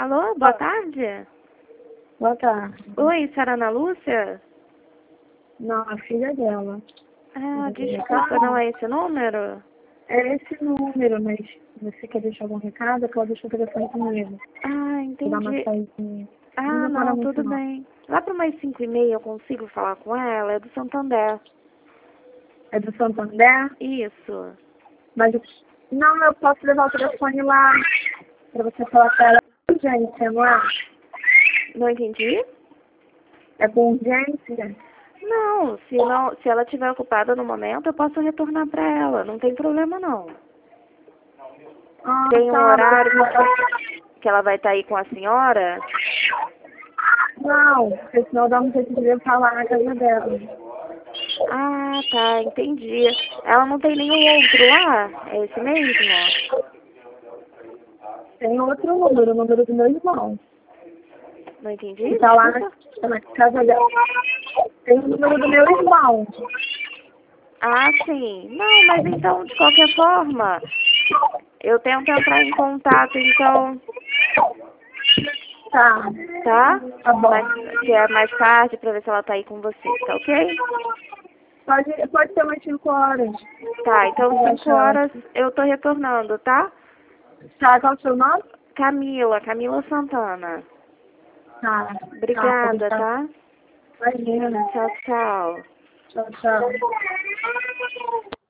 Alô, boa tarde. Boa tarde. Oi, senhora Ana Lúcia? Não, a filha dela. Ah, desculpa, não é esse número? É esse número, mas se você quer deixar algum recado, pode deixar o telefone comigo. Ah, Vou dar uma entendi. saidinha. Ah, Não para não, muito, tudo não. bem. Lá para umas 5h30 eu consigo falar com ela, é do Santander. É do Santander? Isso. Mas não, eu posso levar o telefone lá para você falar com ela. É urgência, não é? Não entendi? É com urgência? Não, se ela estiver ocupada no momento, eu posso retornar para ela, não tem problema não. Ah, Tem um tá. horário que ela vai estar aí com a senhora? Não, porque senão dá um jeito de levar lá na casa dela. Ah, tá, entendi. Ela não tem nenhum outro lá? É esse mesmo? Tem outro número, o número do meu irmão. Não entendi? Que tá lá Desculpa. na casa dela. Tem o número do meu irmão. Ah, sim. Não, mas então, de qualquer forma, eu tento entrar em contato, então, Tá. tá? Tá bom. Que é mais tarde, pra ver se ela tá aí com você, tá ok? Pode ser umas 5 horas. Tá, então Eu 5 acho horas ótimo. eu tô retornando, tá? Tá, qual é o seu nome? Camila Santana. Tá. Tá, pode Obrigada, estar. tá? Imagina. Tchau, tchau. Tchau, tchau.